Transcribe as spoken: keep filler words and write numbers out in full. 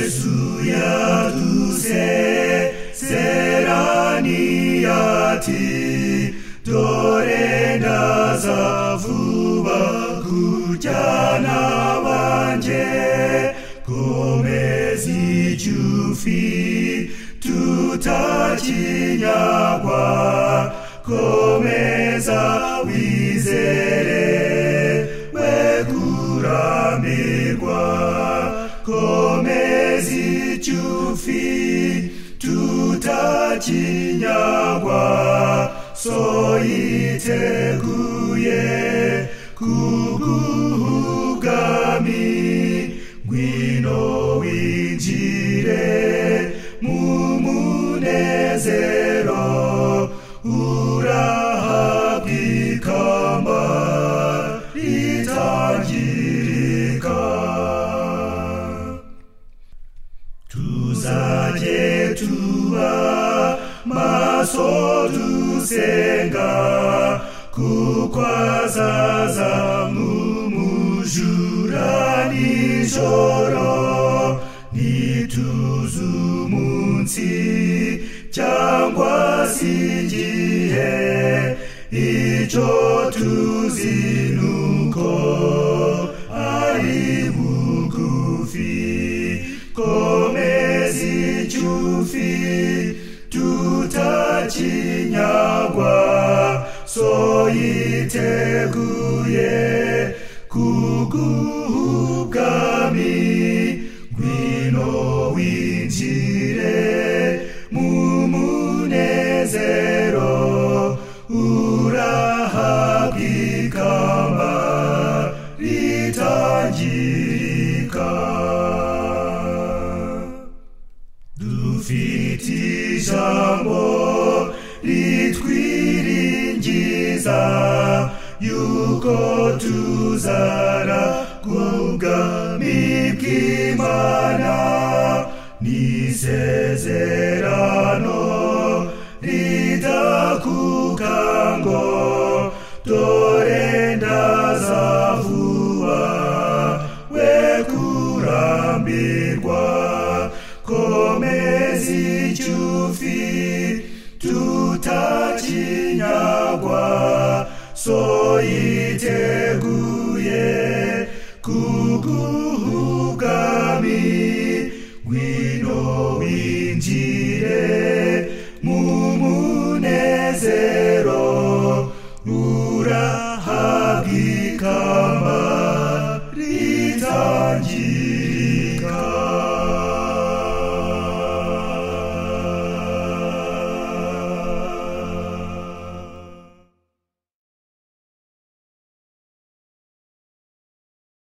yesu yadusezeraniye ati dore ndaza vuba kujyana banjye komeza icyufi tutakinyagwa komeza wizere we kurambirwa komeza icyufi tutakinyagwa so yiteguye kuguhugami ngwino winjire mu munezero urahabwa ikamba ritangirika tuzajye tuba maso dusenga kuko azaza nk'umujura nijoro ntituzi umunsi cyangwa se igihe icyo tuzi nuko ari bugufi komeza icyufi tutakinyagwa so yiteguye kuguhugami ngwino winjire mu munezero urahabwa ikamba ritangirika dufite ijambo ritwiringiza yuko tuzara kubwami bw'Imana n'isezerano ridakuka ngo dore ndaza vuba we kurambirwa komeza icyufi tutakinyagwa so yiteguye kuguhugami ngwino winjire